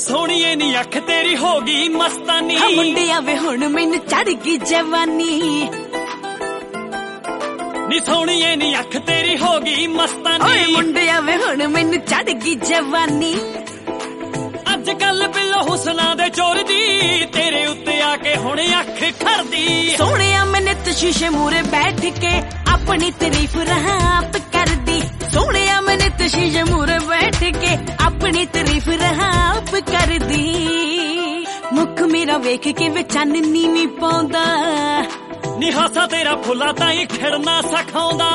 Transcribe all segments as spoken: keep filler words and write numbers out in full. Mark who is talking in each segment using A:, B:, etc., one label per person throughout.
A: सोहणीए नी अख तेरी हो गई मस्तानी।
B: हाँ मुंडिया वे हुण मैनू चढ़ गई जवानी।
A: नी सोहणीए नी अख तेरी हो गई मस्तानी।
B: ओए मुंडिया वे हुण मैनू चढ़ गई जवानी।
A: अज कल बिलो हुसना दे चोर दी तेरे उत्ते आके हुण अख खरदी।
B: सोहणिया मैं नित शीशे मूरे बैठ के अपनी तारीफ रहा आप कर दी। सोहणिया मैं नित शीशे मूरे बैठ के अपनी तारीफ रहा आप कर दी। मुख मेरा वेख के वे चाननी वी पाउंदा।
A: नी हासा तेरा फुला ताई खिड़ना सखाउंदा।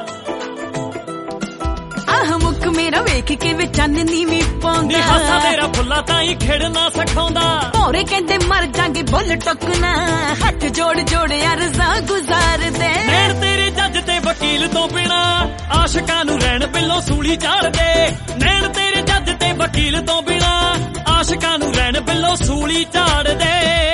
B: आह मुख मेरा वेख के वे चाननी वी पाउंदा।
A: नी हासा तेरा फुला ताई खिड़ना सखाउंदा।
B: भौरे कहंदे मर जांगे बुल टुकना। हथ जोड़ जोड़ अरज़ां गुजार दे।
A: नैण तेरे जज ते वकील तो बिना आशिकां नूं रैण पिल्लों सूली चाड़ दे। नैण तेरे जज ते वकील तो बिना आशिकां नूं रैण पिल्लों सूली चाड़ दे।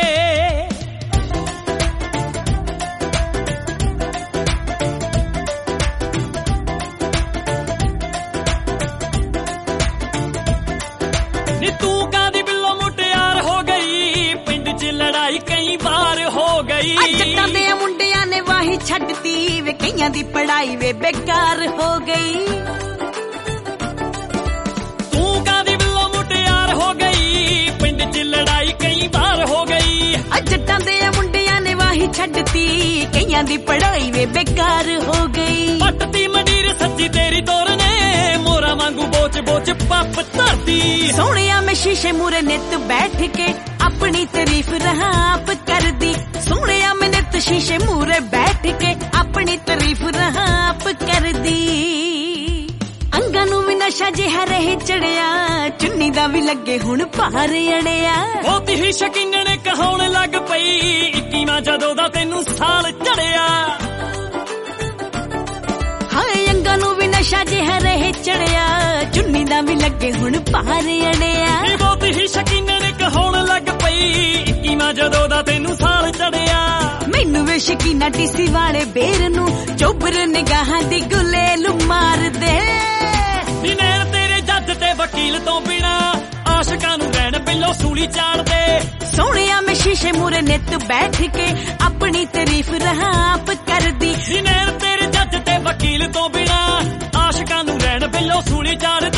A: नी तू कादी बिल्लो मुटियार हो गई पिंड च लड़ाई कई बार हो गई।
B: जट्टां दे मुंडियां ने वाही छड्डती वे कईयां दी पढ़ाई वे बेकार हो गई।
A: तू कादी बिल्लो मुटियार हो गई पिंड च लड़ाई कई बार हो गई।
B: जट्टां दे मुंडियां ने वाही छड्डती कईयां दी पढ़ाई वे बेकार हो गई।
A: पटती मंडीर सच्ची तेरी तोर ने मोरा वांगू बोच बोच पप धरती।
B: सोहणिया मैं शीशे मूरे नित बैठ के अपनी तारीफ रहा आप कर दी। सोहणिया मैं नित शीशे मूरे बैठ के अपनी तारीफ रहा आप कर दी। अंगां नूं भी नशा जिहा रहे चढ़िया चुन्नी दा भी लगे हुण भार अड़िया।
A: बहुती ही शकीनण कहाउण लग पई इक्कीवां जदों दा तैनूं साल चढ़िया।
B: हाय अंगां नूं भी नशा जिहा रहे चढ़िया चुन्नी दा भी लगे हुण भार अड़िया।
A: बहुत ही शकीनण कहाउण लग पई इक्कीवां जदों दा तैनूं साल चढ़िया।
B: मैनू वे शकीना टीसी वाले बेर नूं चोबर निगाहां दी गुलेल मार दे।
A: नी नैण तेरे जज ते वकील तो बिना आशिकां नूं रैण पिल्लों सूली चाड़ दे।
B: सोहणिया मैं शीशे मूरे नित बैठ के अपनी तारीफ रहा आप कर दी।
A: नी नैण तेरे जज ते वकील तो बिना आशिकां नूं रैण पिल्लों सूली चाड़